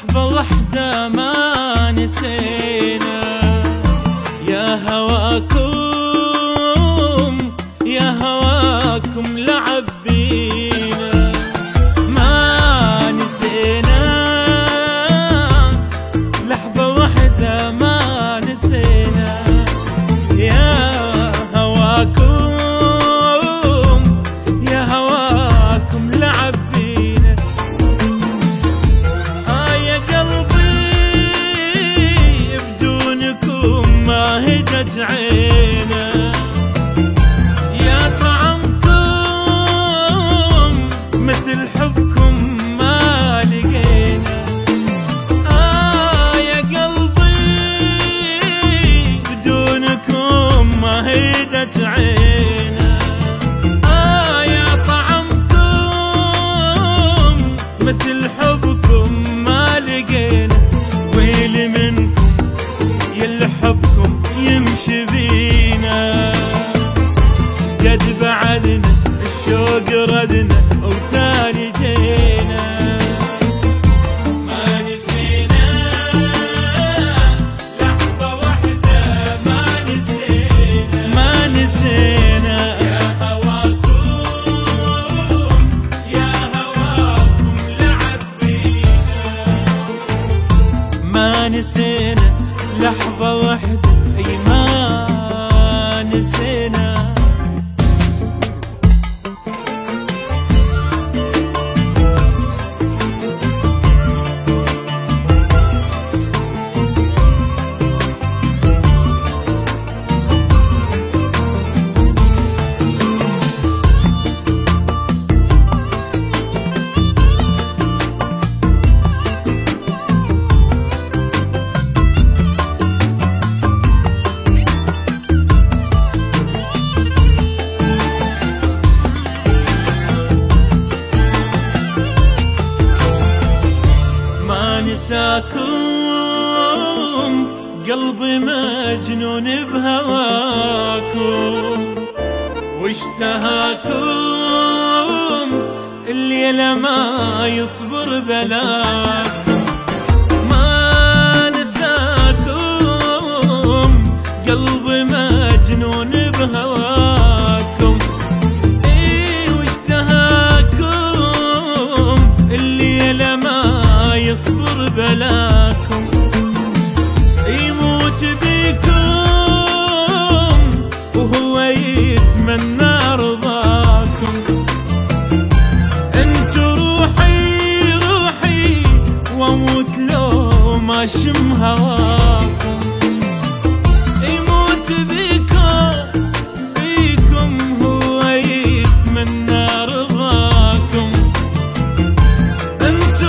لحظة واحدة ما نسينا يا هواكم، يا هواكم لعب بينا. ما نسينا لحظة واحدة ما نسينا يا هواكم، يا هواكم لعب بينا. يا قلبي بدونكم ما هدت عينا، يا طعمكم مثل حبكم ما لقينا. يا قلبي بدونكم ما هدت عينا، يا طعمكم مثل حبكم ما لقينا. ويلي منكم يلي حبكم يمشي بينا، شقد بعدنا الشوق ردنا وتاني جينا. ما نسينا لحظة واحدة ما نسينا، ما نسينا يا هواكم، يا هواكم لعب بينا. ما نسينا لحظة واحدة، أي ما نسينا. نساكم قلبي مجنون بهواكم، واشتهاكم الليلة ما يصبر بلاكم. ما نساكم قلبي مجنون بهواكم، واشتهاكم الليلة ما يصبر بلاكم. يموت بيكم وهو يتمنى رضاكم. انتو روحي روحي واموت لو ما شم هواكم. يموت بيكم هو يتمنى رضاكم. انتو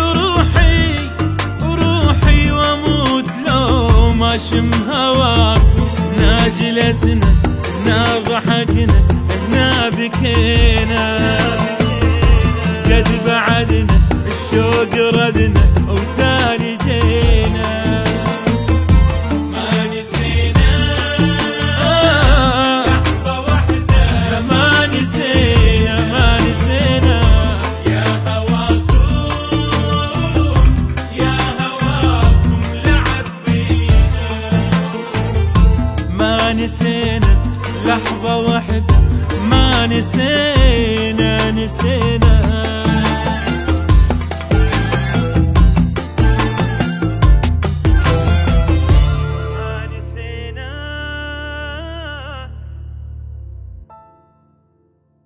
شم هواكم. جلسنا ضحكنا بكينا، شقد بعدنا الشوق ردنا وتاني جينا. ما نسينا لحظة واحدة ما نسينا، ما نسينا يا هواكم، يا هواكم لعب بينا. ما نسينا لحظة واحدة ما نسينا.